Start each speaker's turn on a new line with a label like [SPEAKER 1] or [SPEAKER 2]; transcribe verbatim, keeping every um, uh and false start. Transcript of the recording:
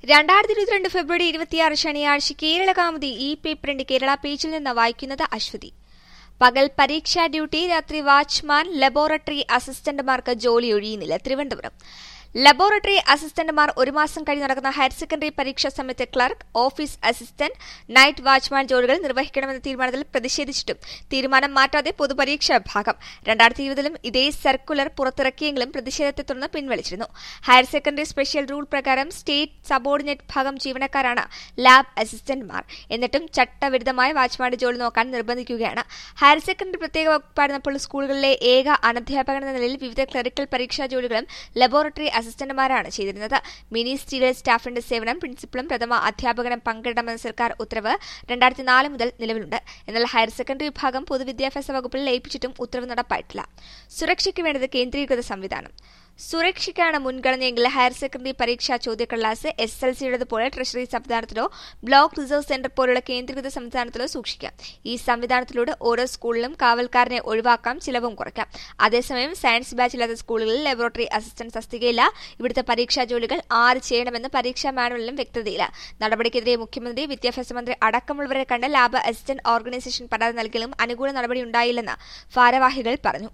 [SPEAKER 1] രണ്ടായിരത്തി ഇരുപത്തിരണ്ട് ഫെബ്രുവരി ഇരുപത്തിയാറ് ശനിയാഴ്ച കേരള കൗമുദി ഇ പേപ്പറിന്റെ കേരള പേജിൽ നിന്ന് വായിക്കുന്നത് അശ്വതി. പകൽ പരീക്ഷാ ഡ്യൂട്ടി, രാത്രി വാച്ച്മാൻ, ലബോറട്ടറി അസിസ്റ്റന്റുമാർക്ക് ജോലി ഒഴിയുന്നില്ല. തിരുവനന്തപുരം ലബോറട്ടറി അസിസ്റ്റന്റുമാർ ഒരു മാസം കഴിഞ്ഞ് നടക്കുന്ന ഹയർ സെക്കൻഡറി പരീക്ഷാ സമയത്ത് clerk, office assistant, night watchman ജോലികൾ നിർവഹിക്കണമെന്ന തീരുമാനത്തിൽ പ്രതിഷേധിച്ചിട്ടും തീരുമാനം മാറ്റാതെ പൊതുപരീക്ഷാ വിഭാഗം രണ്ടായിരത്തി ഇരുപതിലും ഇതേ സർക്കുലർ പുറത്തിറക്കിയെങ്കിലും പ്രതിഷേധത്തെ തുടർന്ന് പിൻവലിച്ചിരുന്നു. ഹയർ സെക്കൻഡറി സ്പെഷ്യൽ റൂൾ പ്രകാരം സ്റ്റേറ്റ് സബോർഡിനേറ്റ് വിഭാഗം ജീവനക്കാരാണ് ലാബ് അസിസ്റ്റന്റുമാർ. എന്നിട്ടും ചട്ടവിരുദ്ധമായ വാച്ച്മാന്റെ ജോലി നോക്കാൻ നിർബന്ധിക്കുകയാണ്. ഹയർ സെക്കൻഡറി പ്രത്യേക വകുപ്പായിരുന്നപ്പോൾ സ്കൂളുകളിലെ ഏക അനധ്യാപകൻ എന്ന നിലയിൽ വിവിധ ക്ലറിക്കൽ പരീക്ഷാ ജോലികളും ലബോറട്ടറി അസിസ്റ്റന്റുമാരാണ് ചെയ്തിരുന്നത്. മിനി സ്റ്റീരിയൽ സ്റ്റാഫിന്റെ സേവനം പ്രിൻസിപ്പളും പ്രഥമ അധ്യാപകനും പങ്കിടണമെന്ന സർക്കാർ ഉത്തരവ് രണ്ടായിരത്തി നാല് മുതൽ നിലവിലുണ്ട്. എന്നാൽ ഹയർ സെക്കൻഡറി വിഭാഗം പൊതുവിദ്യാഭ്യാസ വകുപ്പിൽ ലയിപ്പിച്ചിട്ടും ഉത്തരവ് നടപ്പായിട്ടില്ല. സുരക്ഷയ്ക്ക് വേണ്ടത് കേന്ദ്രീകൃത സംവിധാനം. സുരക്ഷയ്ക്കാണ് മുൻഗണനയെങ്കിൽ ഹയർ സെക്കൻഡറി പരീക്ഷാ ചോദ്യക്കടലാസ് എസ് എൽ സിയുടേതുപോലെ ട്രഷറി സംവിധാനത്തിലോ ബ്ലോക്ക് റിസർവ് സെന്റർ പോലുള്ള കേന്ദ്രീകൃത സംവിധാനത്തിലോ സൂക്ഷിക്കാം. ഈ സംവിധാനത്തിലൂടെ ഓരോ സ്കൂളിലും കാവൽക്കാരനെ ഒഴിവാക്കാം, ചിലവും കുറയ്ക്കാം. അതേസമയം സയൻസ് ബാച്ചില്ലാത്ത സ്കൂളുകളിൽ ലബോറട്ടറി അസിസ്റ്റന്റ് തസ്തികയില്ല. ഇവിടുത്തെ പരീക്ഷാ ജോലികൾ ആര് ചെയ്യണമെന്ന് പരീക്ഷാ മാനുവലിലും വ്യക്തതയില്ല. നടപടിക്കെതിരെ മുഖ്യമന്ത്രി, വിദ്യാഭ്യാസ മന്ത്രി അടക്കമുള്ളവരെ കണ്ട് ലാബ് അസിസ്റ്റന്റ് ഓർഗനൈസേഷൻ പരാതി നൽകിയാലും അനുകൂല നടപടി ഉണ്ടായില്ലെന്ന് ഭാരവാഹികൾ പറഞ്ഞു.